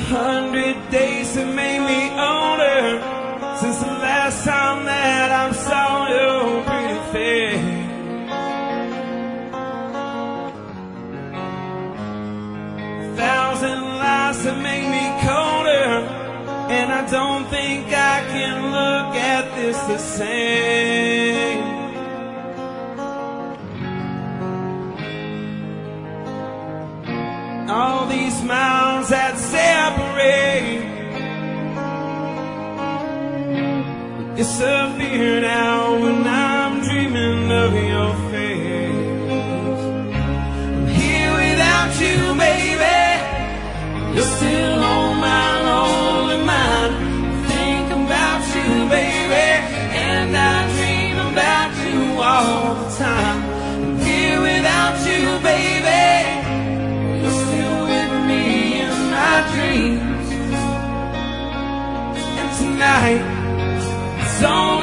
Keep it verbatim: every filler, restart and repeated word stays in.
hundred days have made me older since the last time that I saw your pretty face. A thousand lies have made me colder, and I don't think I can look at this the same. All these miles that separate disappear now when I'm dreaming of your face. I'm here without you, baby. You're still on my lonely mind. Think about you, baby, and I dream about you all the time. I'm here without you, baby. You're still with me in my dreams. And tonight, it's all